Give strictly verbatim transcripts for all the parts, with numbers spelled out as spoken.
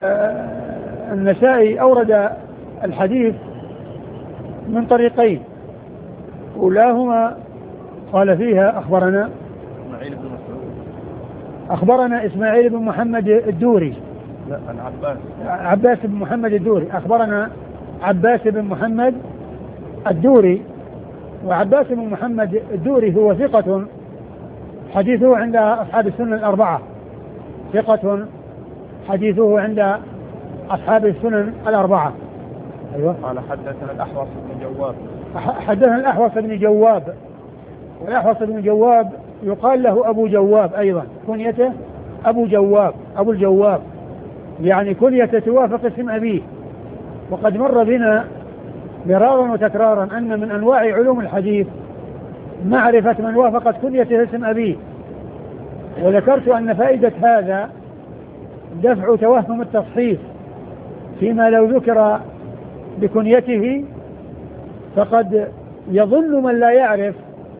آه، النسائي أورد الحديث من طريقين، أولاهما قال فيها أخبرنا إسماعيل بن مسعود أخبرنا إسماعيل بن محمد الدوري لا عن عباس عباس بن محمد الدوري أخبرنا عباس بن محمد الدوري. وعباس بن محمد الدوري هو ثقة حديثه عند أصحاب السنن الأربعة، ثقة حديثه عند أصحاب السنن الأربعة. أيوة. قال حدثنا الأحوص بن جواب حدثنا الأحوص بن جواب، والأحوص بن جواب يقال له أبو جواب أيضا، كنيته أبو جواب أبو الجواب، يعني كنيته توافق اسم أبيه. وقد مر بنا مرارا وتكرارا أن من أنواع علوم الحديث معرفة من وافقت كنيته اسم أبيه، وذكرت أن فائدة هذا دفع توهم التصحيف فيما لو ذكر بكنيته فقد يظن من لا يعرف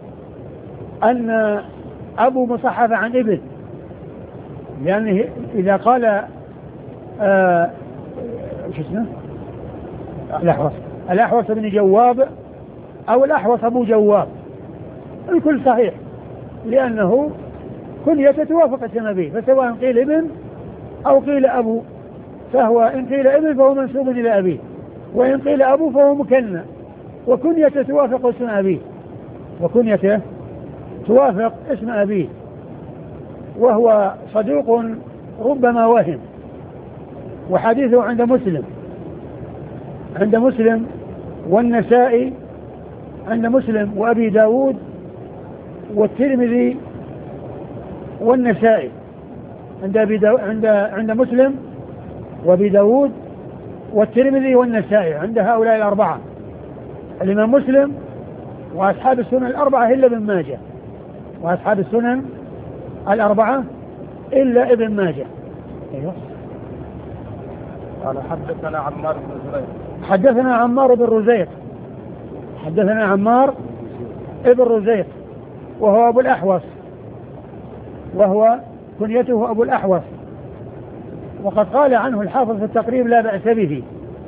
أن أبو مصحف عن ابن، لأنه إذا قال آه شو اسمه الأحوص الأحوص بن جواب أو الأحوص أبو جواب الكل صحيح، لأنه كنيته توافق اسم أبيه، فسواء قيل ابن أو قيل أبو فهو إن قيل ابن فهو منسوب إلى أبيه، وإن قيل أبو فهو مكنى، وكنيته توافق اسم أبيه وكنيته توافق اسم أبيه. وهو صدوق ربما وهم. وحديثه عند مسلم عند مسلم والنسائي عند مسلم وأبي داود والترمذي والنسائي، عند أبي داود عند عند مسلم وأبي داود والترمذي والنسائي، عند هؤلاء الأربعة، الإمام مسلم وأصحاب السنن الأربعة إلا ابن ماجه، وأصحاب السنن الأربعة إلا ابن ماجه. أيوه. قال حدثنا عمار بن زريق حدثنا عمار بن رزيق حدثنا عمار ابن رزيق وهو أبو الأحوص، وهو كنيته أبو الأحوص، وقد قال عنه الحافظ في التقريب لا بأس به،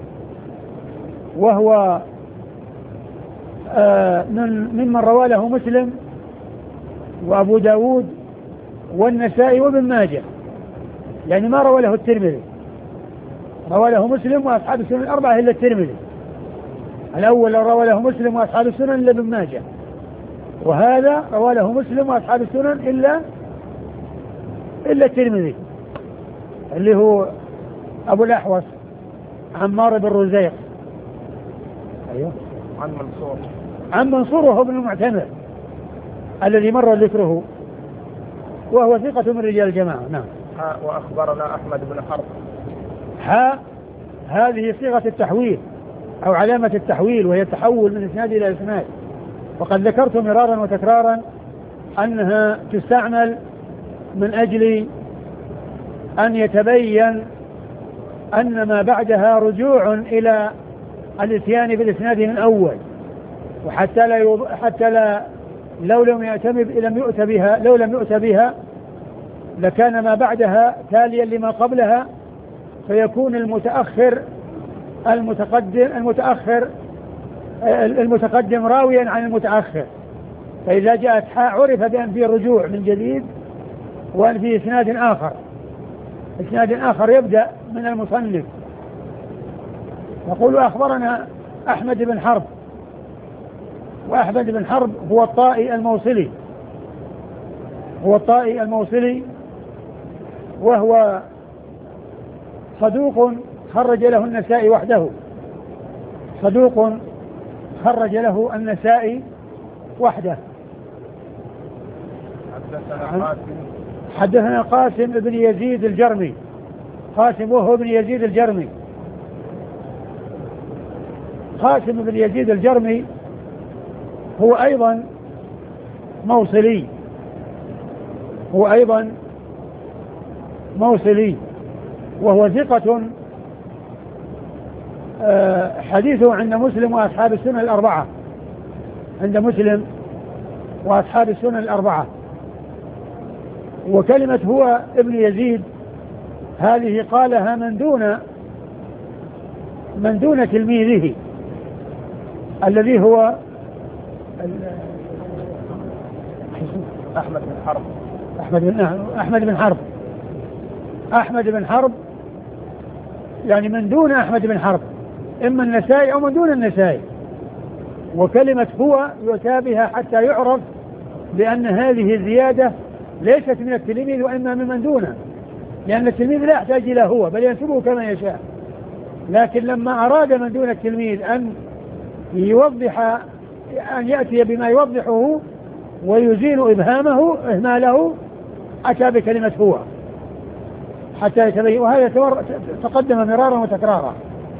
وهو آه من ممن روى له مسلم وأبو داود والنسائي وابن ماجه، يعني ما روى له الترمذي، روى له مسلم وأصحاب السنن الأربعة إلا الترمذي. الأول روى له مسلم وأصحاب السنن إلا ابن ماجه، وهذا روى له مسلم وأصحاب السنن إلا إلا الترمذي اللي هو أبو الأحوص عمار بن رزيق. أيوه. عن منصور عن منصور وهو ابن المعتمر الذي مر ذكره، وهو ثقة من رجال الجماعة. نعم. وأخبرنا أحمد بن حرب. ها هذه صيغة التحويل أو علامة التحويل، وهي التحول من إسناد إلى إسناد، وقد ذكرت مرارا وتكرارا أنها تستعمل من أجل أن يتبين أن ما بعدها رجوع إلى الاتيان بالإسناد من أول، وحتى لا يوض... حتى لا لو لم يأتم لم يؤت بها لو لم يؤت بها لكان ما بعدها تاليا لما قبلها، فيكون المتأخر المتقدم المتأخر المتقدم راويا عن المتأخر، فإذا جاءت حاء عرف بأن فيه رجوع من جديد وأن فيه إسناد آخر إسناد آخر يبدأ من المصنف. يقول أخبرنا أحمد بن حرب، وأحمد بن حرب هو الطائي الموصلي هو الطائي الموصلي وهو صدوق خرج له النسائي وحده صدوق خرج له النسائي وحده. حدثنا قاسم حدثنا قاسم بن يزيد الجرمي قاسم وهو ابن يزيد الجرمي قاسم بن يزيد الجرمي هو أيضا موصلي هو أيضا موصلي وهو ثقة حديثه عند مسلم وأصحاب السنن الأربعة عند مسلم وأصحاب السنن الأربعة. وكلمة هو ابن يزيد هذه قالها من دون من دون تلميذه الذي هو أحمد بن حرب أحمد بن أحمد بن حرب أحمد بن حرب يعني من دون أحمد بن حرب، إما النسائي أو من دون النسائي. وكلمة هو يؤتى بها حتى يعرف بأن هذه الزيادة ليست من التلميذ وإما من من دونه، لأن التلميذ لا يحتاج إلى هو بل ينسبه كما يشاء. لكن لما أراد من دون التلميذ أن يوضح أن يأتي بما يوضحه ويزيل إبهامه إهماله أتى بكلمة هو حتى يتبين، وهذا تقدم مرارا وتكرارا.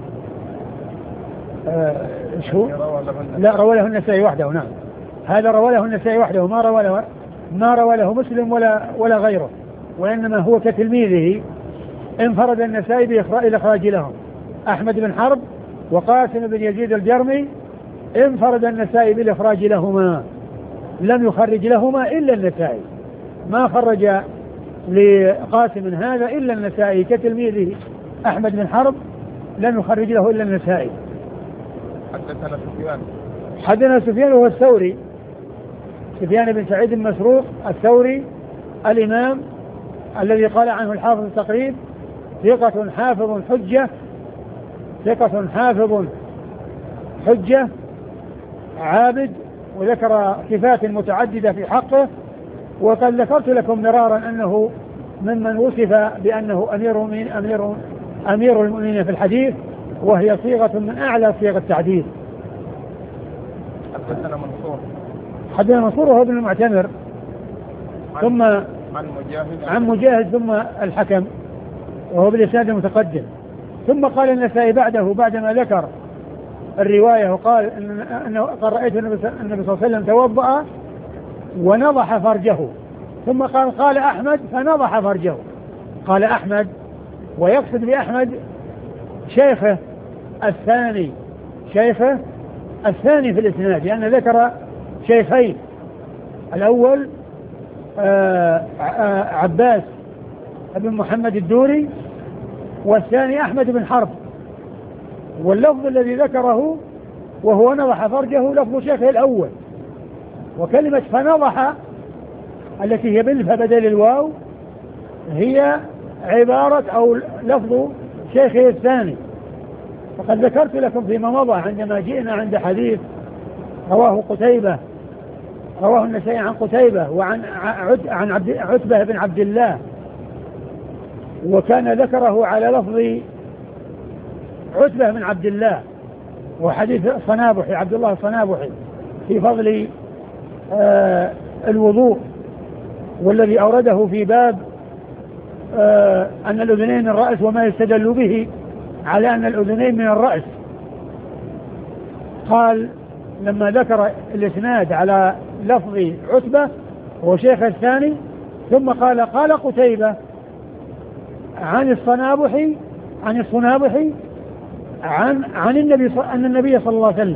ايش هو؟ لا، روى له النسائي وحده. نعم، هذا روى له النسائي وحده، ما روى له ما روى له مسلم ولا ولا غيره، وإنما هو كتلميذه انفرد النسائي بالإخراج لهم. أحمد بن حرب وقاسم بن يزيد الجرمي انفرد النسائي بالإخراج لهما، لم يخرج لهما إلا النسائي، ما خرج لقاسم هذا إلا النسائي كتلميذه أحمد بن حرب، لم يخرج له إلا النسائي. حدثنا سفيان حدثنا سفيان وهو الثوري، سفيان بن سعيد المسروق الثوري الإمام الذي قال عنه الحافظ التقريب ثقة حافظ حجة، ثقة حافظ حجة عابد، وذكر صفات متعددة في حقه. وقد ذكرت لكم مرارا أنه ممن وصف بأنه أمير من أمير أمير المؤمنين في الحديث، وهي صيغة من أعلى صيغ التعديل. حدثنا منصور حدثنا منصور وهو ابن المعتمر، ثم عن مجاهد عن مجاهد ثم الحكم وهو بالإسناد المتقدم. ثم قال النسائي بعده بعدما ذكر الرواية وقال أنه قال رأيت النبي صلى الله عليه وسلم توضأ ونضح فرجه، ثم قال قال أحمد فنضح فرجه. قال أحمد، ويقصد بأحمد شيخه الثاني، شيخه الثاني في الإسناد، لأن ذكر شيخين، الأول آآ آآ عباس بن محمد الدوري، والثاني أحمد بن حرب. واللفظ الذي ذكره وهو نضح فرجه لفظ شيخه الأول، وكلمة فنضح التي هي بالف بدل الواو هي عبارة أو لفظ شيخه الثاني. وقد ذكرت لكم فيما مضى عندما جئنا عند حديث رواه قتيبة، رواه النسائي عن قتيبة وعن عن عتبة بن عبد الله، وكان ذكره على لفظ عتبة بن عبد الله، وحديث الصنابحي عبد الله الصنابحي في فضل آه الوضوء، والذي أورده في باب آه أن الأذنين من الرأس وما يستدل به على أن الأذنين من الرأس. قال لما ذكر الإسناد على لفظ عتبة هو شيخ الثاني، ثم قال قال قتيبة عن الصنابحي عن الصنابحي عن عن النبي أن النبي صلى الله عليه وسلم،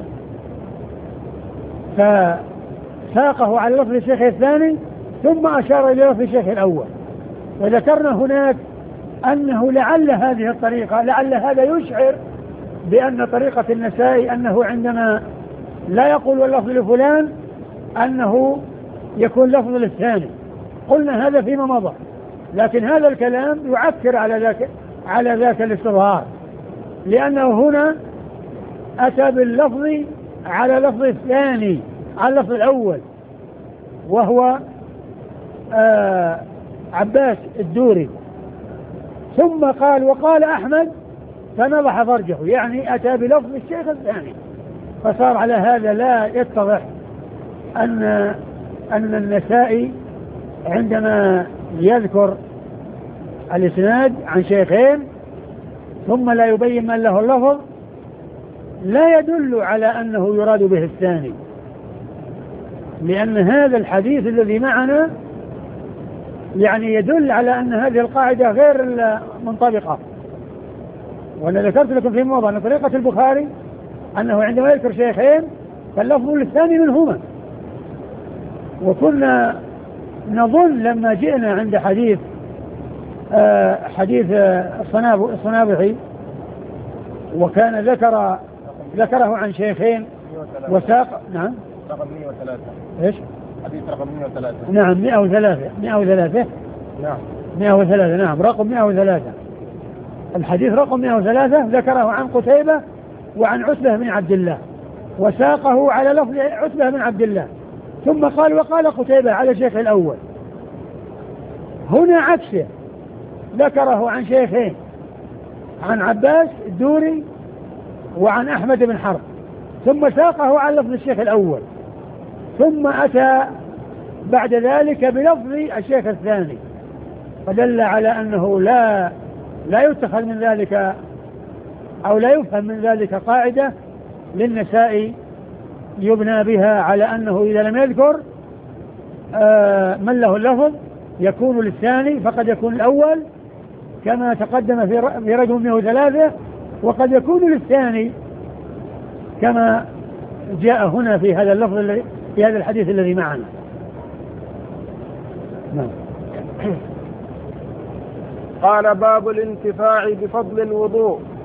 فساقه على لفظ الشيخ الثاني ثم أشار إلى لفظ الشيخ الأول. وذكرنا هناك أنه لعل هذه الطريقة لعل هذا يشعر بأن طريقة النسائي أنه عندما لا يقول واللفظ لفلان أنه يكون لفظ للثاني. قلنا هذا فيما مضى، لكن هذا الكلام يعكر على ذاك على ذاك الاستظهار، لأنه هنا أتى باللفظ على لفظ الثاني على اللفظ الأول، وهو آه عباس الدوري، ثم قال وقال أحمد فنضح فرجه، يعني أتى بلفظ الشيخ الثاني. فصار على هذا لا يتضح أن أن النسائي عندما يذكر الإسناد عن شيخين ثم لا يبين من له اللفظ لا يدل على أنه يراد به الثاني، لأن هذا الحديث الذي معنا يعني يدل على أن هذه القاعدة غير منطبقة. وأنا ذكرت لكم في موضع أن طريقة البخاري أنه عندما يذكر شيخين فاللفظ للثاني منهما. وكنا نظن لما جئنا عند حديث آه حديث الصنابحي، وكان ذكر ذكره عن شيخين وساق. نعم رقم مئة وثلاثة. ايش؟ حديث رقم مئة وثلاثة. نعم مئة وثلاثة مئة وثلاثة. نعم مئة وثلاثة. نعم رقم مئة وثلاثة. الحديث رقم مئة وثلاثة ذكره عن قتيبة وعن عتبة بن عبد الله، وساقه على لفظ عتبة بن عبد الله، ثم قال وقال قتيبة على شيخ الأول. هنا عكسه، ذكره عن شيخين، عن عباس الدوري وعن أحمد بن حرب، ثم ساقه على لفظ الشيخ الأول، ثم أتى بعد ذلك بلفظ الشيخ الثاني، فدل على أنه لا لا يتخذ من ذلك أو لا يفهم من ذلك قاعدة للنساء يبنى بها على أنه إذا لم يذكر آه من له اللفظ يكون للثاني، فقد يكون الأول كما تقدم في رقم مئة وثلاثة، وقد يكون للثاني كما جاء هنا في هذا اللفظ في هذا الحديث الذي معنا. نعم. قال باب الانتفاع بفضل الوضوء.